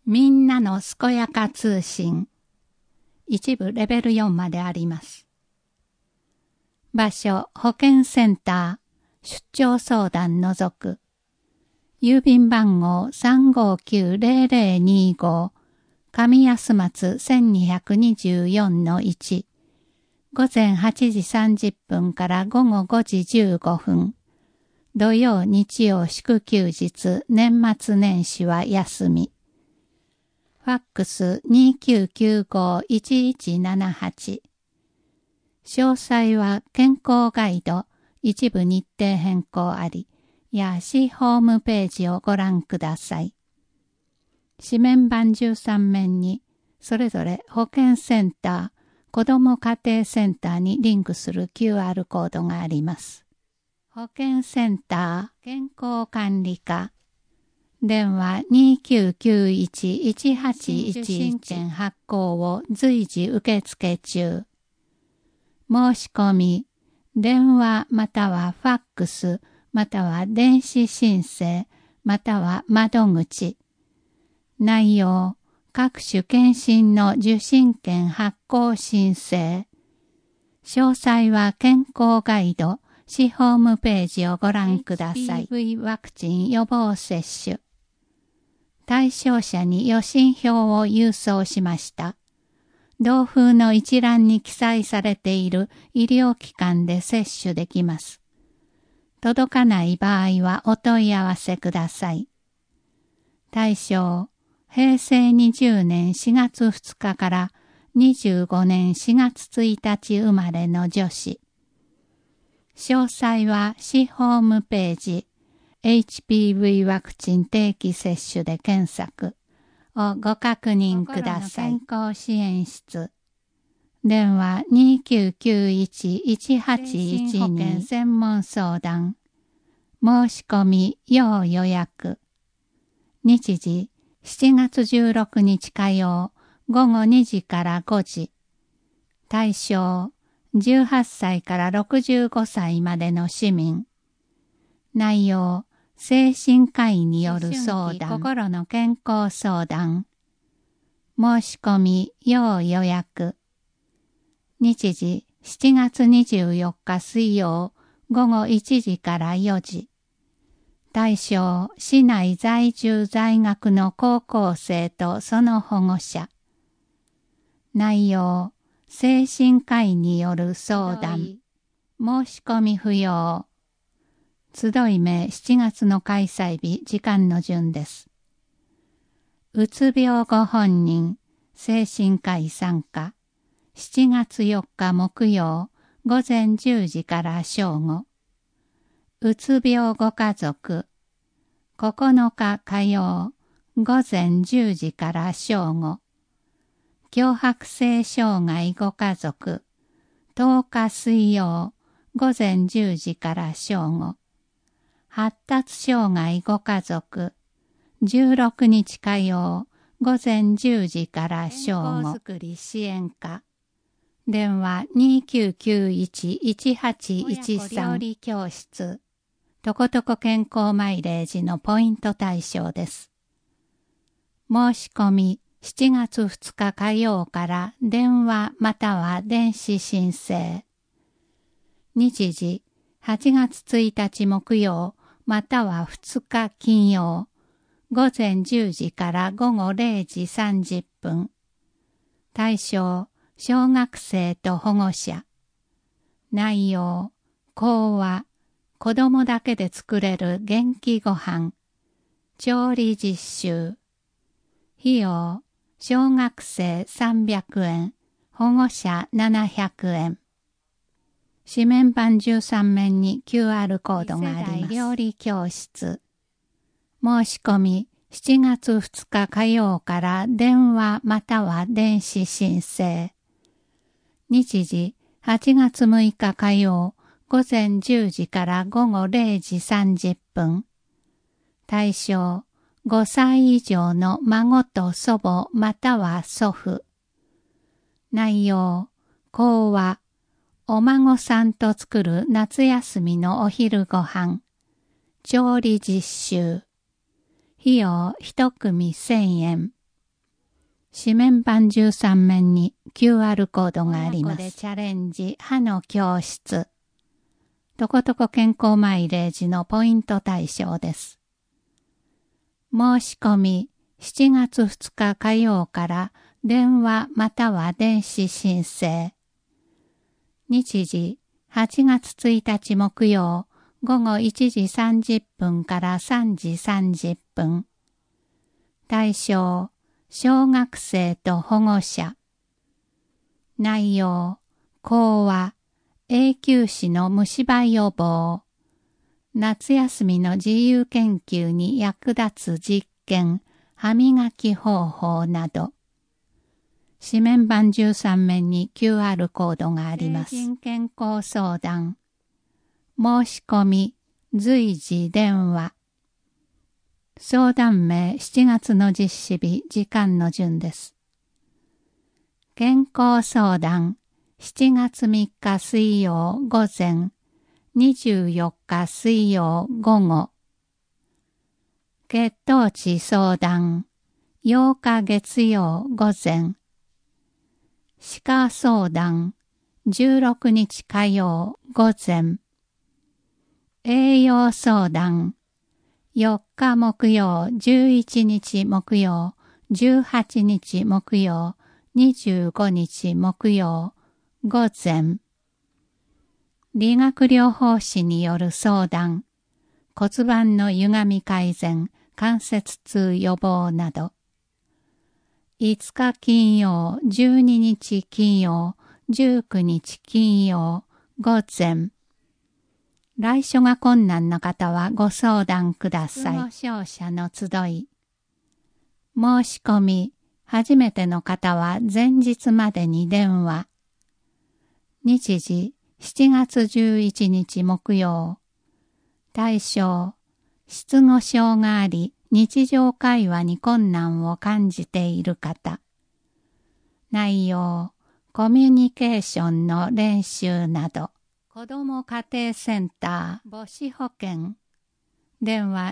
みんなの健やか通信。一部レベル4まであります。場所、保健センター、出張相談除く。郵便番号3590025、上安松1224-1。午前8時30分から午後5時15分。土曜、日曜、祝休日、年末年始は休み。ファックス2995-1178。詳細は健康ガイド、一部日程変更あり、や市ホームページをご覧ください。紙面板13面に、それぞれ保健センター、子ども家庭センターにリンクする QR コードがあります。保健センター、健康管理課、電話2991-1811受信券発行を随時受付中。申し込み、電話またはファックス、または電子申請、または窓口。内容、各種検診の受診券発行申請。詳細は健康ガイド、市ホームページをご覧ください。HPV ワクチン予防接種。対象者に予診票を郵送しました。同封の一覧に記載されている医療機関で接種できます。届かない場合はお問い合わせください。対象、平成20年4月2日から25年4月1日生まれの女子。詳細は市ホームページ、HPV ワクチン定期接種で検索をご確認ください。健康支援室。電話2991-1812保険専門相談。申し込み要予約。日時7月16日火曜午後2時から5時。対象18歳から65歳までの市民。内容精神科医による相談、心の健康相談。申し込み要予約。日時7月24日水曜午後1時から4時。対象市内在住在学の高校生とその保護者。内容精神科医による相談。申し込み不要。集い目7月の開催日、時間の順です。うつ病ご本人、精神科医参加。7月4日木曜、午前10時から正午。うつ病ご家族。9日火曜、午前10時から正午。強迫性障害ご家族。10日水曜、午前10時から正午。発達障害ご家族。16日火曜、午前10時から正午。健康づくり支援課。電話2991-1813。料理教室。とことこ健康マイレージのポイント対象です。申し込み7月2日火曜から電話または電子申請。日時8月1日木曜または2日金曜。午前10時から午後0時30分。対象、小学生と保護者。内容、講話、子供だけで作れる元気ご飯。調理実習。費用、小学生300円、保護者700円。紙面板13面に QR コードがあります。料理教室。申し込み7月2日火曜から電話または電子申請。日時8月6日火曜午前10時から午後0時30分。対象5歳以上の孫と祖母または祖父。内容講話お孫さんと作る夏休みのお昼ご飯。調理実習。費用1組1000円。 紙面板13面に QR コードがあります。親子でチャレンジ歯の教室。とことこ健康マイレージのポイント対象です。申し込み7月2日火曜から電話または電子申請。日時8月1日木曜午後1時30分から3時30分。対象小学生と保護者。内容講話永久歯の虫歯予防。夏休みの自由研究に役立つ実験、歯磨き方法など。紙面板13面に QR コードがあります。成人健康相談。申し込み、随時電話。相談名7月の実施日、時間の順です。健康相談7月3日水曜午前、24日水曜午後。血糖値相談8日月曜午前。歯科相談16日火曜午前。栄養相談4日木曜、11日木曜、18日木曜、25日木曜、午前。理学療法士による相談、骨盤の歪み改善、関節痛予防など。5日金曜、12日金曜、19日金曜、午前。来所が困難な方はご相談ください。保護証者の集い。申し込み、初めての方は前日までに電話。日時、7月11日木曜。対象、失語症があり、日常会話に困難を感じている方。内容、コミュニケーションの練習など。子ども家庭センター母子保健電話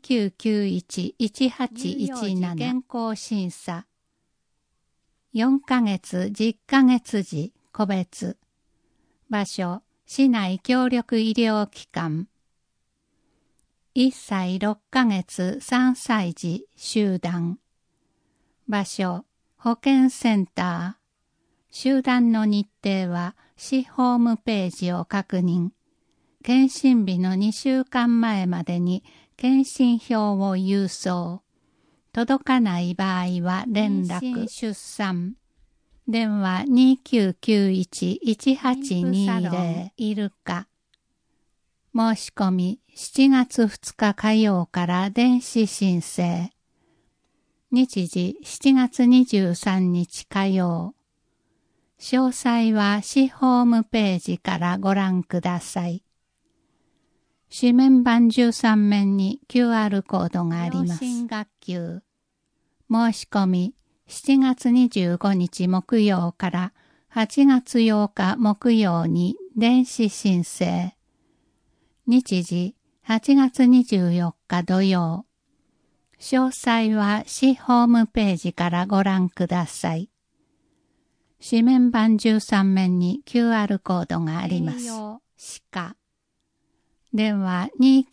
2991-1817 健康審査4ヶ月10ヶ月時個別場所市内協力医療機関1歳6ヶ月3歳児集団場所保健センター集団の日程は市ホームページを確認。検診日の2週間前までに検診票を郵送。届かない場合は連絡。出産。電話 2991-1820 いるか。申し込み7月2日火曜から電子申請。日時7月23日火曜。詳細は市ホームページからご覧ください。紙面板13面に QR コードがあります。養親学級。申し込み7月25日木曜から8月8日木曜に電子申請。日時8月24日土曜。詳細は市ホームページからご覧ください。紙面板13面に QR コードがあります。歯科。電話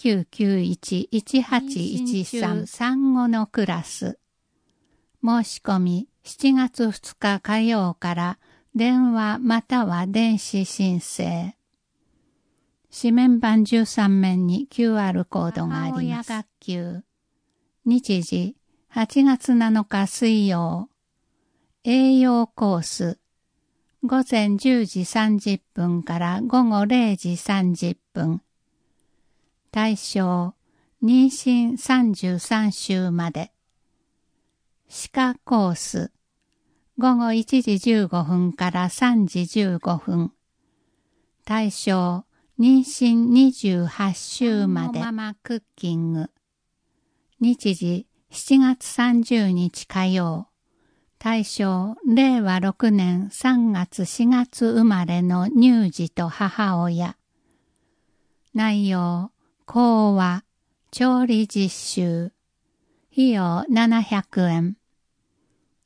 2991-1813 産後のクラス。申し込み7月2日火曜から電話または電子申請。紙面板13面に QR コードがあります。母親学級。日時8月7日水曜。栄養コース。午前10時30分から午後0時30分。対象、妊娠33週まで。歯科コース。午後1時15分から3時15分。対象、妊娠28週まで。ママクッキング。日時、7月30日火曜。対象、令和6年3月4月生まれの乳児と母親。内容、講話、調理実習。費用700円。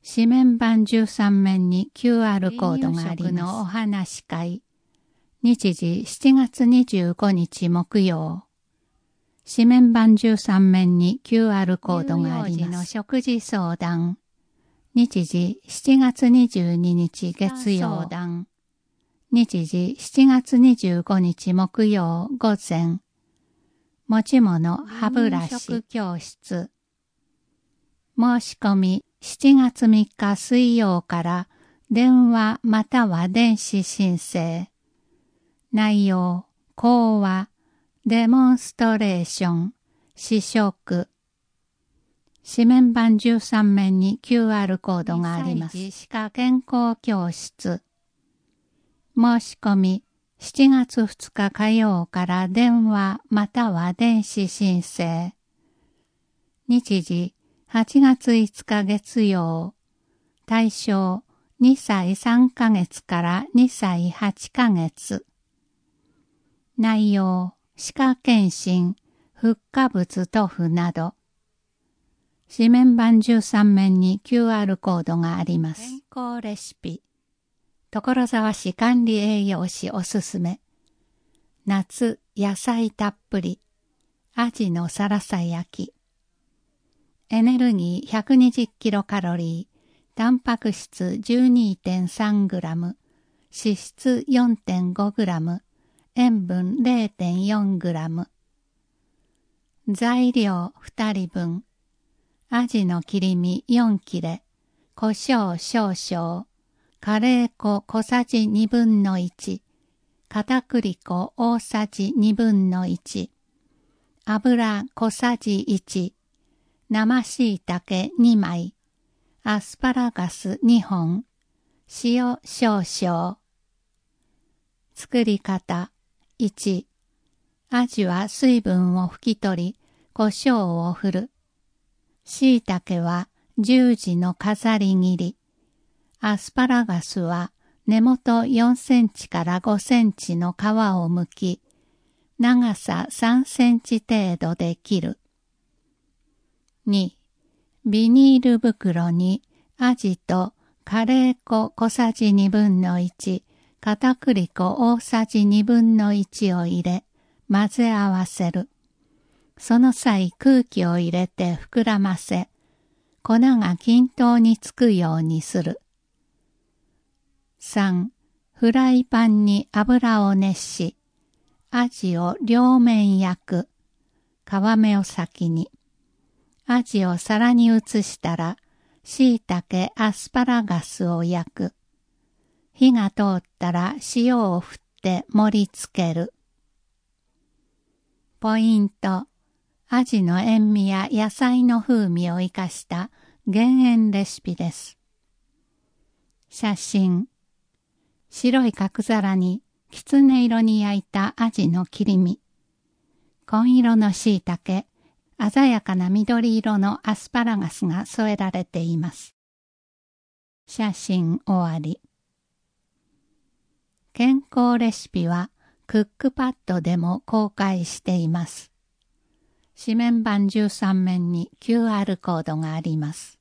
紙面板13面に QR コードがあります。のお話し会。日時7月25日木曜。紙面板13面に QR コードがあります。乳幼児の食事相談。日時7月22日月曜。相談。日時7月25日木曜午前。持ち物歯ブラシ。食教室。申し込み7月3日水曜から電話または電子申請。内容、講話、デモンストレーション、試食。紙面板13面に QR コードがあります。2歳児歯科健康教室。申し込み7月2日火曜から電話または電子申請。日時8月5日月曜。対象2歳3ヶ月から2歳8ヶ月。内容、歯科検診、フッ化物塗布など。紙面板13面に QR コードがあります。健康レシピ。所沢市管理栄養士おすすめ。夏野菜たっぷり。アジのサラサ焼き。エネルギー120キロカロリー。タンパク質 12.3 グラム。脂質 4.5 グラム。塩分 0.4 グラム。材料2人分。アジの切り身4切れ。胡椒少々。カレー粉小さじ2分の1。片栗粉大さじ2分の1。油小さじ1。生椎茸2枚。アスパラガス2本。塩少々。作り方。1、アジは水分を拭き取り、胡椒を振る。椎茸は十字の飾り切り。アスパラガスは根元4センチから5センチの皮を剥き、長さ3センチ程度で切る。2、ビニール袋にアジとカレー粉小さじ2分の1、片栗粉大さじ2分の1を入れ、混ぜ合わせる。その際空気を入れて膨らませ、粉が均等につくようにする。3、フライパンに油を熱し、アジを両面焼く。皮目を先に。アジを皿に移したら、椎茸、アスパラガスを焼く。火が通ったら塩を振って盛り付ける。ポイント。アジの塩味や野菜の風味を生かした減塩レシピです。写真。白い角皿にきつね色に焼いたアジの切り身。紺色の椎茸、鮮やかな緑色のアスパラガスが添えられています。写真終わり。健康レシピはクックパッドでも公開しています。紙面板13面に QR コードがあります。